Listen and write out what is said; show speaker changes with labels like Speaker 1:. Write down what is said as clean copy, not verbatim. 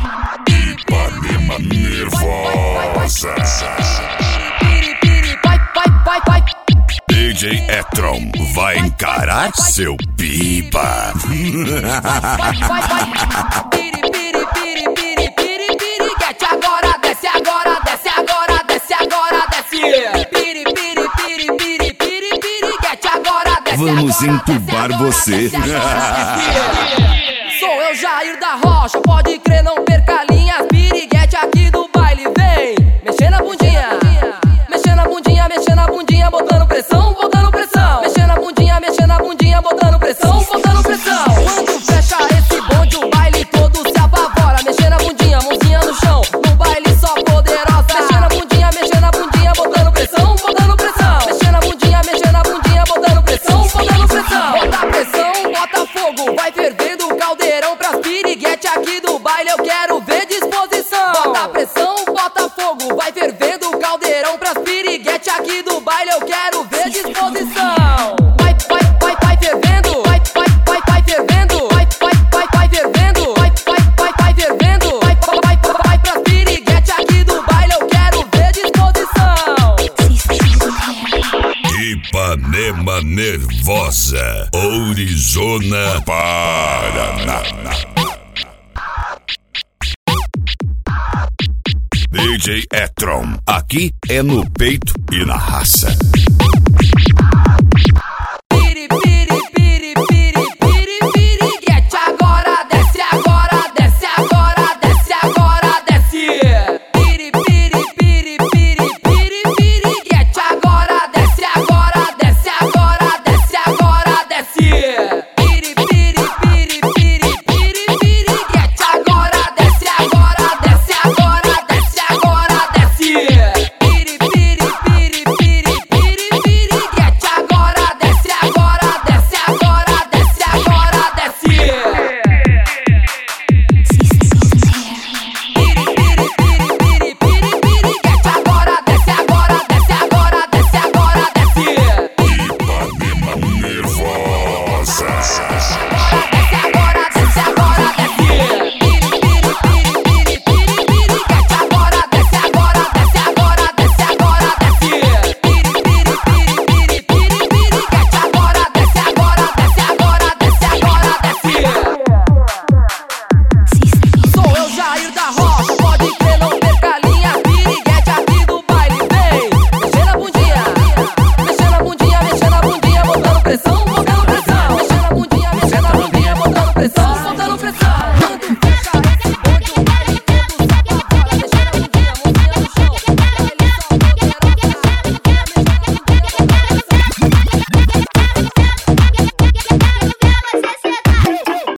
Speaker 1: Ipanema nervosa. DJ Etron vai encarar seu pipa.
Speaker 2: Piriguete agora, desce agora, desce agora, desce agora, desce. Piriguete agora, desce.
Speaker 1: Vamos entubar você.
Speaker 2: Sou eu, Jair da Rocha, pode crer, não perca linhas. Piriguete aqui do baile, vem mexendo a bundinha, mexendo a bundinha, mexendo a bundinha, botando pressão, botando pressão. Mexendo a bundinha, botando pressão, botando pressão. Quando fecha esse bonde, o baile todo se apavora. Mexendo a bundinha, mãozinha no chão, no baile só poderosa. Mexendo a bundinha, botando pressão, botando pressão. Mexendo a bundinha, botando pressão, botando pressão. Bota pressão, bota fogo, vai fervendo o caldeirão pras piriguete aqui do baile, eu quero ver disposição. Bota pressão, bota fogo, vai fervendo o caldeirão pras piriguete aqui do baile, eu quero ver disposição. Vai fervendo, vai fervendo, vai fervendo, vai fervendo, vai pras piriguete aqui do baile, eu quero ver disposição.
Speaker 1: Ipanema nervosa, Orizona, Paraná. DJ Etron, aqui é no peito e na raça.